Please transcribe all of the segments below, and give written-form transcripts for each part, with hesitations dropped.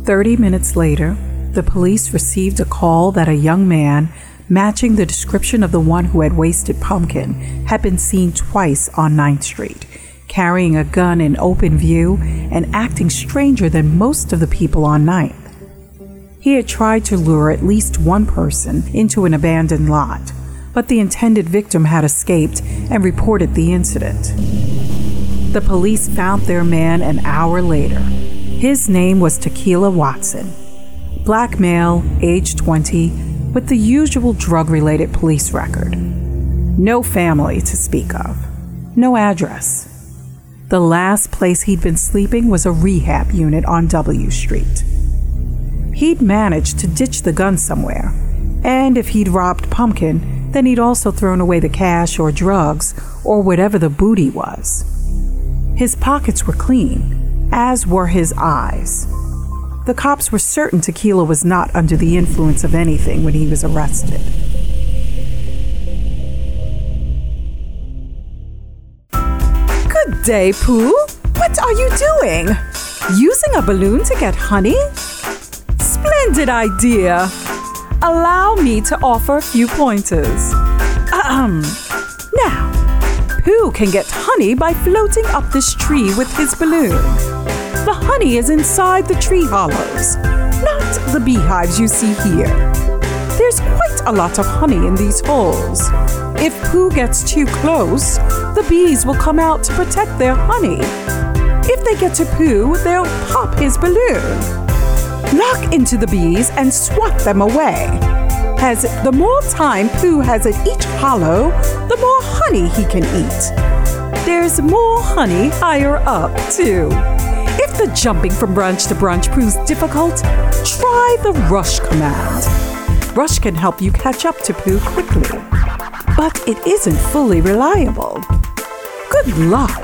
30 minutes later, the police received a call that a young man, matching the description of the one who had wasted Pumpkin, had been seen twice on 9th Street, carrying a gun in open view and acting stranger than most of the people on 9th. He had tried to lure at least one person into an abandoned lot, but the intended victim had escaped and reported the incident. The police found their man an hour later. His name was Tequila Watson. Black male, age 20, with the usual drug-related police record. No family to speak of. No address. The last place he'd been sleeping was a rehab unit on W Street. He'd managed to ditch the gun somewhere, and if he'd robbed Pumpkin, then he'd also thrown away the cash or drugs or whatever the booty was. His pockets were clean, as were his eyes. The cops were certain Tequila was not under the influence of anything when he was arrested. Good day, Pooh. What are you doing? Using a balloon to get honey? Splendid idea. Allow me to offer a few pointers. Now, Pooh can get honey by floating up this tree with his balloon. The honey is inside the tree hollows, not the beehives you see here. There's quite a lot of honey in these holes. If Pooh gets too close, the bees will come out to protect their honey. If they get to Pooh, they'll pop his balloon. Knock into the bees and swat them away. As the more time Pooh has at each hollow, the more honey he can eat. There's more honey higher up, too. If the jumping from branch to branch proves difficult, try the rush command. Rush can help you catch up to Pooh quickly, but it isn't fully reliable. Good luck.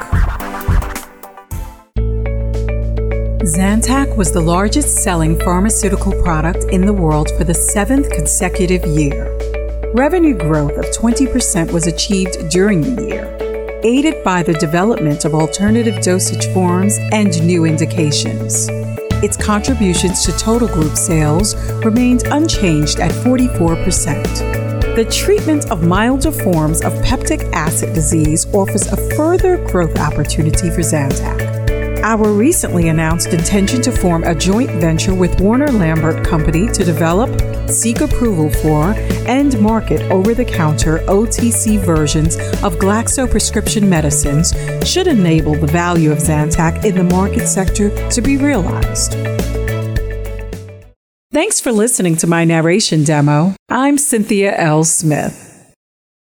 Zantac was the largest selling pharmaceutical product in the world for the 7th consecutive year. Revenue growth of 20% was achieved during the year, aided by the development of alternative dosage forms and new indications. Its contributions to total group sales remained unchanged at 44%. The treatment of milder forms of peptic acid disease offers a further growth opportunity for Zantac. Our recently announced intention to form a joint venture with Warner Lambert Company to develop, seek approval for, and market over-the-counter OTC versions of Glaxo prescription medicines should enable the value of Zantac in the market sector to be realized. Thanks for listening to my narration demo. I'm Cynthia L. Smith.